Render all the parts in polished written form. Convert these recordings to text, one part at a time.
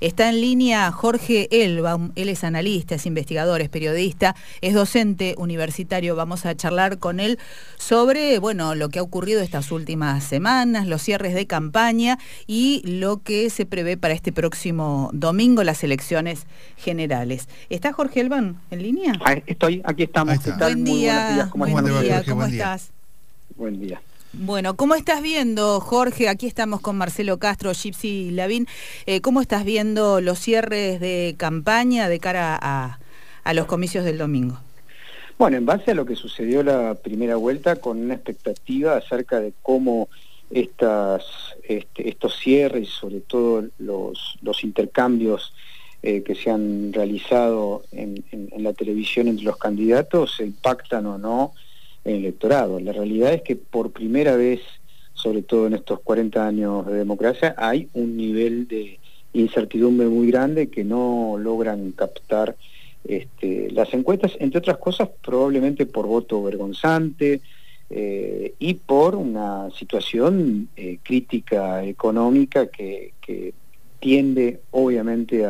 Está en línea Jorge Elbaum, él es analista, es investigador, es periodista, es docente universitario. Vamos a charlar con él sobre, bueno, lo que ha ocurrido estas últimas semanas, los cierres de campaña y lo que se prevé para este próximo domingo, las elecciones generales. ¿Está Jorge Elbaum en línea? Aquí estamos. ¿Qué tal? Buen día, Muy buenos días. ¿Cómo estás? Buen día. Bueno, ¿cómo estás viendo, Jorge? Aquí estamos con Marcelo Castro, Gypsy Lavín. ¿Cómo estás viendo los cierres de campaña de cara a los comicios del domingo? Bueno, en base a lo que sucedió la primera vuelta, con una expectativa acerca de cómo estos cierres, sobre todo los intercambios que se han realizado en la televisión entre los candidatos, se impactan o no en el electorado. La realidad es que por primera vez, sobre todo en estos 40 años de democracia, hay un nivel de incertidumbre muy grande que no logran captar las encuestas, entre otras cosas probablemente por voto vergonzante y por una situación crítica económica que tiende obviamente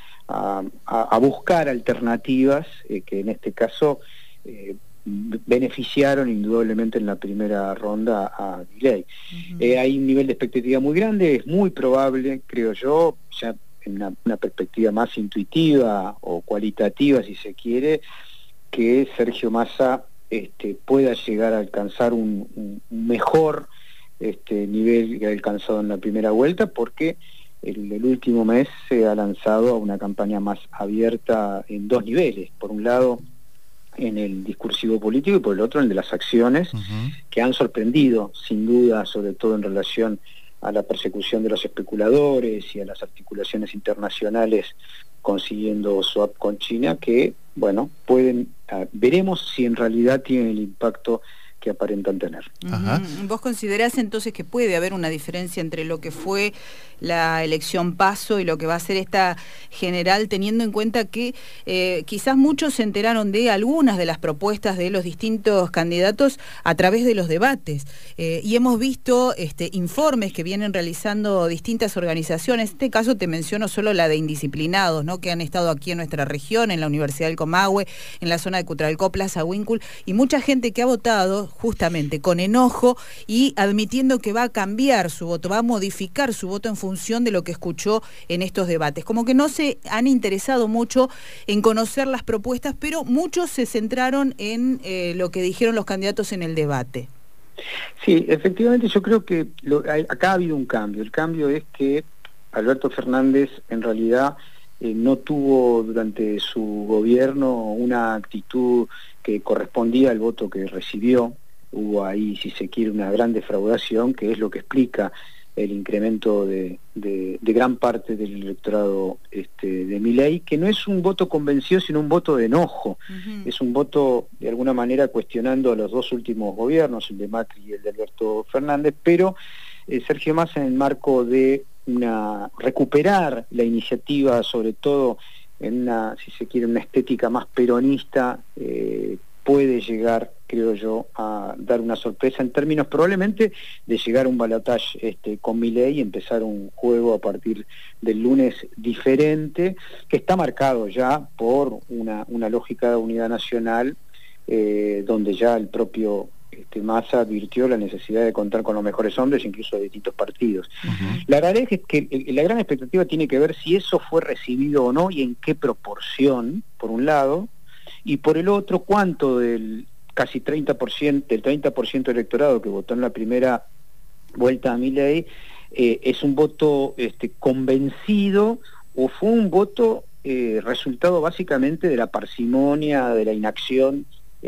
a buscar alternativas que en este caso beneficiaron indudablemente en la primera ronda a Milei. Hay un nivel de expectativa muy grande, es muy probable, creo yo, ya en una perspectiva más intuitiva o cualitativa, si se quiere, que Sergio Massa pueda llegar a alcanzar un mejor nivel que ha alcanzado en la primera vuelta, porque el último mes se ha lanzado a una campaña más abierta en dos niveles. Por un lado, en el discursivo político, y por el otro en el de las acciones, que han sorprendido, sin duda, sobre todo en relación a la persecución de los especuladores y a las articulaciones internacionales consiguiendo swap con China, que, bueno, veremos si en realidad tienen el impacto que aparentan tener. ¿Vos considerás entonces que puede haber una diferencia entre lo que fue la elección PASO y lo que va a ser esta general, teniendo en cuenta que quizás muchos se enteraron de algunas de las propuestas de los distintos candidatos a través de los debates? Y hemos visto informes que vienen realizando distintas organizaciones. En este caso te menciono solo la de Indisciplinados, ¿no?, que han estado aquí en nuestra región, en la Universidad del Comahue, en la zona de Cutralcó, Plaza Huíncul, y mucha gente que ha votado justamente con enojo y admitiendo que va a cambiar su voto, va a modificar su voto en función de lo que escuchó en estos debates. Como que no se han interesado mucho en conocer las propuestas, pero muchos se centraron en lo que dijeron los candidatos en el debate. Sí, efectivamente yo creo que acá ha habido un cambio. El cambio es que Alberto Fernández en realidad no tuvo durante su gobierno una actitud que correspondía al voto que recibió. Hubo ahí, si se quiere, una gran defraudación, que es lo que explica el incremento de gran parte del electorado de Milei, que no es un voto convencido, sino un voto de enojo. Es un voto, de alguna manera, cuestionando a los dos últimos gobiernos, el de Macri y el de Alberto Fernández, pero Sergio Massa, en el marco de recuperar la iniciativa, sobre todo en si se quiere, una estética más peronista, puede llegar, creo yo, a dar una sorpresa en términos probablemente de llegar a un balotaje con Milei y empezar un juego a partir del lunes diferente, que está marcado ya por una lógica de unidad nacional, donde ya el propio Massa advirtió la necesidad de contar con los mejores hombres, incluso de distintos partidos. La realidad es que la gran expectativa tiene que ver si eso fue recibido o no y en qué proporción, por un lado, y por el otro, cuánto del casi 30%, del 30% del electorado que votó en la primera vuelta a Milei es un voto convencido, o fue un voto resultado básicamente de la parsimonia, de la inacción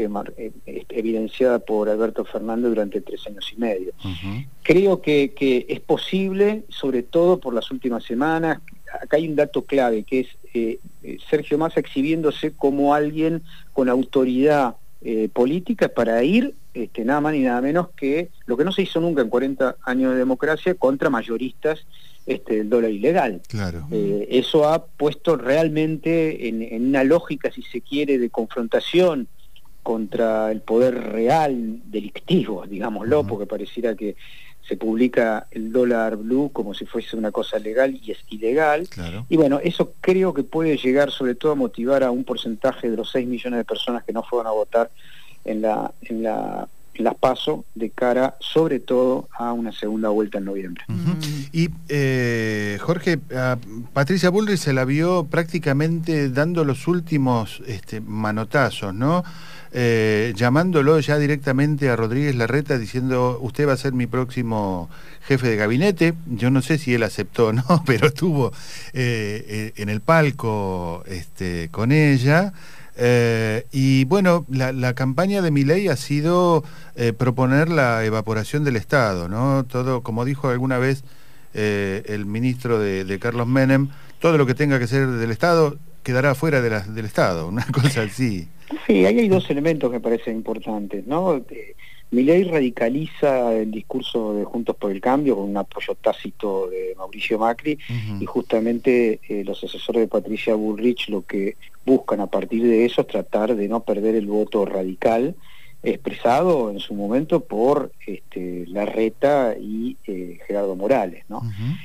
evidenciada por Alberto Fernández durante 3 años y medio. Creo que es posible, sobre todo por las últimas semanas. Acá hay un dato clave, que es Sergio Massa exhibiéndose como alguien con autoridad política para ir, nada más ni nada menos que lo que no se hizo nunca en 40 años de democracia, contra mayoristas del dólar ilegal. Claro. Eso ha puesto realmente en una lógica, si se quiere, de confrontación contra el poder real delictivo, digámoslo, porque pareciera que se publica el dólar blue como si fuese una cosa legal y es ilegal. Claro. Y bueno, eso creo que puede llegar sobre todo a motivar a un porcentaje de los 6 millones de personas que no fueron a votar en las PASO de cara sobre todo a una segunda vuelta en noviembre. Y Jorge, a Patricia Bullrich se la vio prácticamente dando los últimos manotazos, ¿no? Llamándolo ya directamente a Rodríguez Larreta diciendo: usted va a ser mi próximo jefe de gabinete. Yo no sé si él aceptó, ¿no? Pero estuvo en el palco con ella. Y bueno, la campaña de Milei ha sido proponer la evaporación del Estado, ¿no? Todo, como dijo alguna vez el ministro de Carlos Menem, todo lo que tenga que ser del Estado quedará fuera del Estado, una cosa así. Sí, ahí hay dos elementos que me parecen importantes, ¿no? Milei radicaliza el discurso de Juntos por el Cambio con un apoyo tácito de Mauricio Macri, y justamente los asesores de Patricia Bullrich lo que buscan a partir de eso es tratar de no perder el voto radical expresado en su momento por Larreta y Gerardo Morales, ¿no?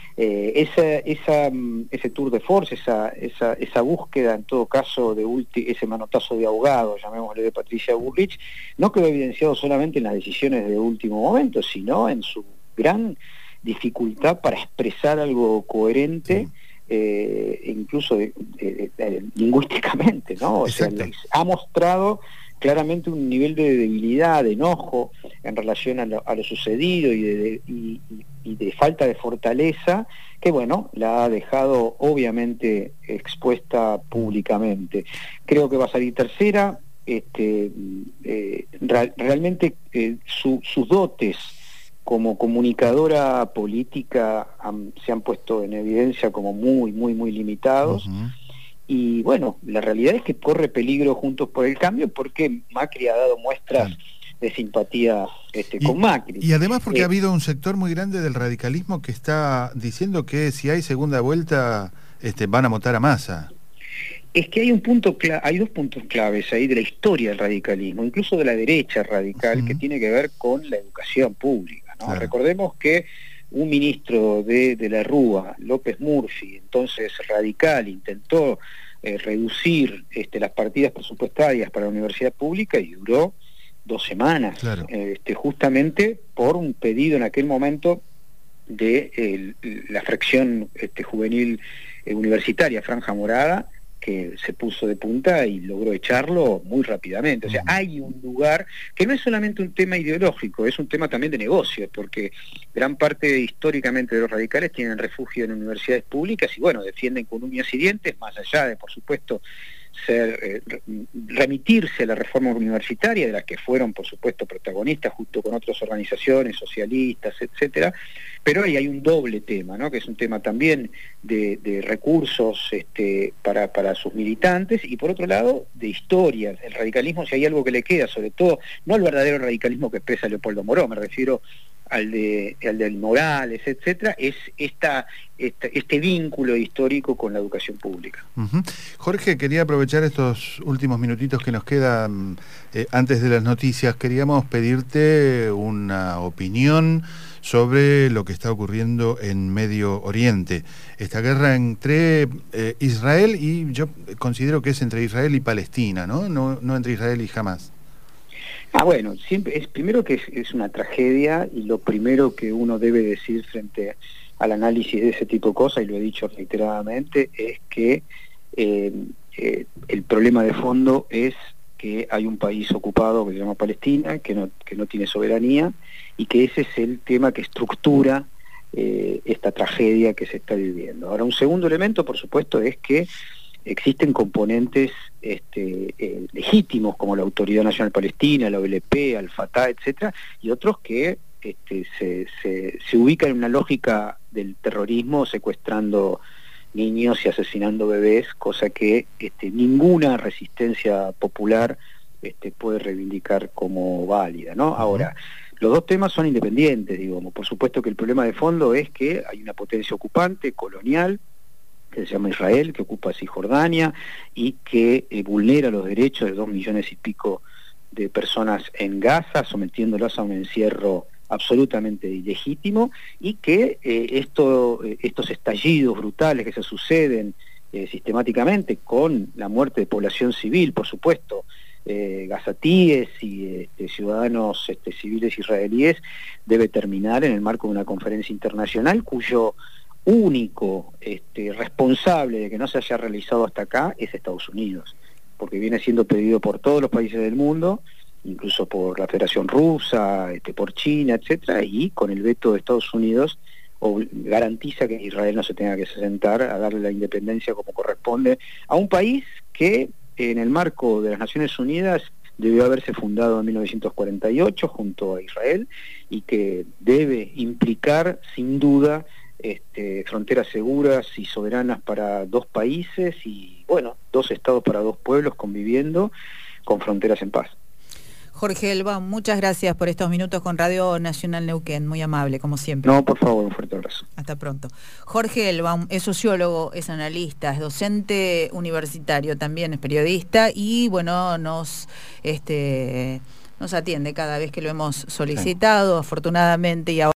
Ese tour de force, esa búsqueda en todo caso ese manotazo de ahogado, llamémosle, de Patricia Bullrich, no quedó evidenciado solamente en las decisiones de último momento, sino en su gran dificultad para expresar algo coherente, incluso lingüísticamente, ¿no? O sea, ha mostrado claramente un nivel de debilidad, de enojo en relación a lo sucedido y de falta de fortaleza, que bueno, la ha dejado obviamente expuesta públicamente. Creo que va a salir tercera. Realmente sus dotes como comunicadora política se han puesto en evidencia como muy limitados. Y bueno, la realidad es que corre peligro Juntos por el Cambio porque Macri ha dado muestras de simpatía con Macri. Y además porque ha habido un sector muy grande del radicalismo que está diciendo que si hay segunda vuelta van a votar a Massa. Es que hay hay dos puntos claves ahí de la historia del radicalismo, incluso de la derecha radical, que tiene que ver con la educación pública, ¿no? Claro. Recordemos que un ministro de la Rúa, López Murphy, entonces radical, intentó reducir las partidas presupuestarias para la universidad pública y duró 2 semanas, claro. Justamente por un pedido en aquel momento de la fracción juvenil universitaria, Franja Morada, que se puso de punta y logró echarlo muy rápidamente. O sea, hay un lugar que no es solamente un tema ideológico, es un tema también de negocios, porque gran parte históricamente de los radicales tienen refugio en universidades públicas y bueno, defienden con uñas y dientes, más allá de, por supuesto, remitirse a la reforma universitaria, de las que fueron, por supuesto, protagonistas junto con otras organizaciones socialistas, etcétera. Pero ahí hay un doble tema, ¿no? Que es un tema también de recursos para sus militantes, y por otro lado, de historia. El radicalismo, si hay algo que le queda, sobre todo, no al verdadero radicalismo que expresa Leopoldo Moró, me refiero al del Morales, etcétera, es este vínculo histórico con la educación pública. Jorge, quería aprovechar estos últimos minutitos que nos quedan antes de las noticias. Queríamos pedirte una opinión sobre lo que está ocurriendo en Medio Oriente. Esta guerra entre Israel y yo considero que es entre Israel y Palestina, ¿no? No entre Israel y Hamás. Bueno, siempre primero que es una tragedia, y lo primero que uno debe decir frente al análisis de ese tipo de cosas, y lo he dicho reiteradamente, es que el problema de fondo es que hay un país ocupado que se llama Palestina, que no tiene soberanía, y que ese es el tema que estructura esta tragedia que se está viviendo. Ahora, un segundo elemento, por supuesto, es que existen componentes legítimos como la Autoridad Nacional Palestina, la OLP, Al-Fatah, etcétera, y otros que se ubican en una lógica del terrorismo, secuestrando niños y asesinando bebés, cosa que ninguna resistencia popular puede reivindicar como válida, ¿no? Ahora, los dos temas son independientes, digamos. Por supuesto que el problema de fondo es que hay una potencia ocupante, colonial, que se llama Israel, que ocupa Cisjordania y que vulnera los derechos de 2 millones y pico de personas en Gaza, sometiéndolas a un encierro absolutamente ilegítimo, y que estos estallidos brutales que se suceden sistemáticamente, con la muerte de población civil, por supuesto, gazatíes y ciudadanos civiles israelíes, debe terminar en el marco de una conferencia internacional cuyo único responsable de que no se haya realizado hasta acá es Estados Unidos, porque viene siendo pedido por todos los países del mundo, incluso por la Federación Rusa, por China, etcétera, y con el veto de Estados Unidos garantiza que Israel no se tenga que sentar a darle la independencia como corresponde a un país que en el marco de las Naciones Unidas debió haberse fundado en 1948 junto a Israel, y que debe implicar sin duda fronteras seguras y soberanas para dos países y, bueno, dos estados para dos pueblos conviviendo con fronteras en paz. Jorge Elbaum, muchas gracias por estos minutos con Radio Nacional Neuquén, muy amable, como siempre. No, por favor, un fuerte abrazo. Hasta pronto. Jorge Elbaum es sociólogo, es analista, es docente universitario, también es periodista y, bueno, nos atiende cada vez que lo hemos solicitado, afortunadamente, y ahora